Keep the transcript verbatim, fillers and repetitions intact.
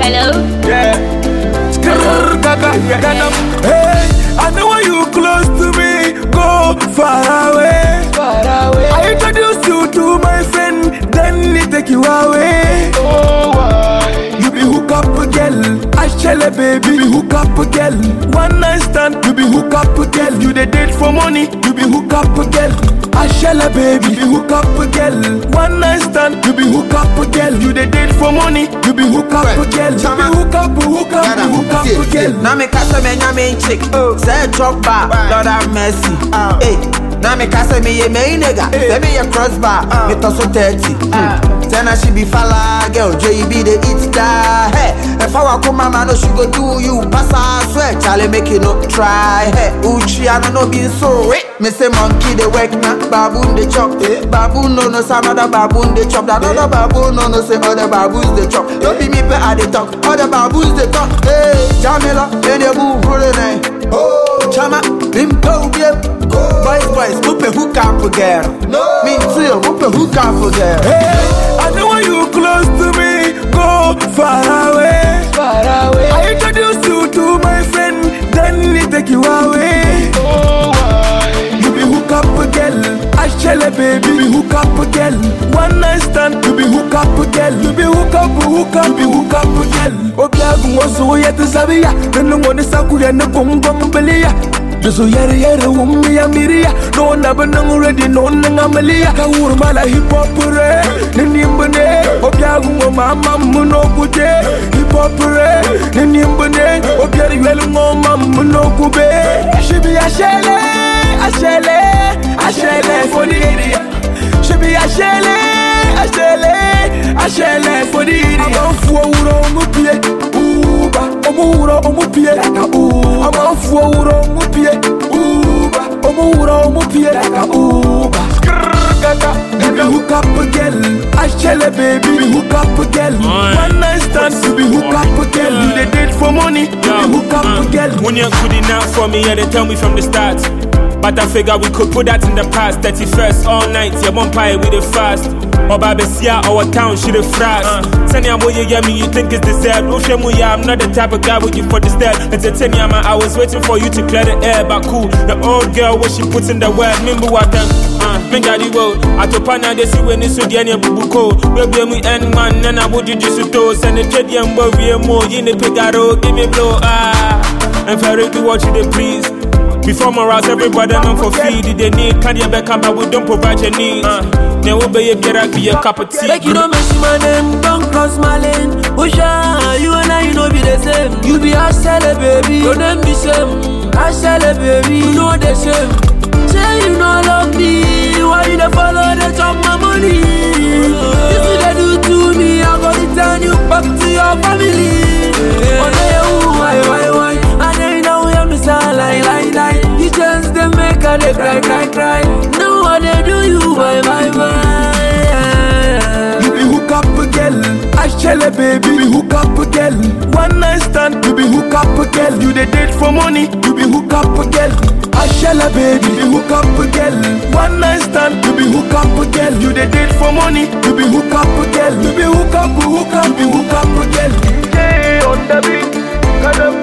Hello? Yeah. Hey, I know when you close to me, go far away. Far away. I introduce you to my friend, then he take you away. Oh, why? You be hook up a girl, I shall a baby, be hook up a girl. One night stand, you be hook up a girl. You the date for money, you be hook up a girl. I shall a baby, be hook up a girl. One night stand, you be hook up a girl. You the date for money, you be hook up a girl. You be hook up, hook up, be hook up a girl. Now me casa me na me chick, say drop bar, Lord have mercy. Hey, now me casa me ye me nigga, say me a crossbar, me toss so thirty. Then I she be falla girl, J B the eat that. Hey, if I walk my man, no she go do you. Pass I swear, Charlie make it no try. Hey, Uchi I don't know being so rich. Me say monkey they work now, baboon they chop. Baboon no no some other baboon they chop. That other baboon no no say other baboons they chop. Don't be me pay I they talk, other baboons they talk. Hey, Jamila, then they move rolling eh. Oh, Chama, Limpo, yep. Boys, boys, whoop a hook up again. No, me too, whoop a hook up again. Hey, I know when you close to me, go far away. Far away. I introduce you to my friend, then he take you away. Oh, why? You be hook up a girl, I shall a baby, be hook up a girl. One night stand, you be hook up a girl. You be hook up, hook up, be hook up a girl. Obiagu waso yet sabia, then no one is sakuya no bum bum belia. Just yere yere wummi ya miria. No never no ready, no nangamalia. Kaur mala hip hop re, nimbane. Obiagu mama muno kuje. Hip hop re, nimbane. Obiagu yelu mama muno kube. She be a shele, a shele, a shele for the area. She be a shele, a shele, a shele for the area. I'm for uro mupie, uba, omuro omupie like a uba. I'm for uro mupie, uba, omuro omupie like a uba. You be hook up a girl, I shall a baby, be hook up a girl. One night stand, you be hook up a girl. You the date for money, you be hook up a girl. When you're good enough for me, yeah, they tell me from the start. But I figure we could put that in the past. thirty-first all night, yeah, one pie with the fast. Or Babesia, our town, she the frost. Send ya boy, yeah, me, you think it's deserved. Oshemu, yeah, I'm not the type of guy with you for the step. Entertain ya, man, I was waiting for you to clear the air, but cool. The old girl, what she puts in the word, remember what done. Uh, me got the road. I told Pana, they see when it's so the end bubu ko. We be me end man, and I would you just to send the jet young boy, more, you need Pigaro, give me blow, ah. And very do what you they please. Before morals, everybody known for feed. They need candy and back, but we don't provide your needs. There will be a get be a cup of tea. Like you don't mention my name, don't cross my lane. Usha, you and I, you know be the same. You be a seller, baby. Your name be same. I sell it, baby. You know the same. Say you know love me. Why you don't follow the chop my money? This is they do to me. I'm gonna return you back to your family. Oh, yeah, why, why, why? And then now we have me sound like, like, like. You just they make her they cry, cry, cry. Now what they do you, bye, bye, bye. You be hook up a girl, I shall a baby, be hook up a girl. One night stand, you be hook up a girl. You the date for money, you be hook up a girl. I shall a baby, be hook up a girl. One night stand, you be hook up a girl. You the date for money, you be hook up a girl. You be hook up, hook up, be hook up a girl. Stay on the beat,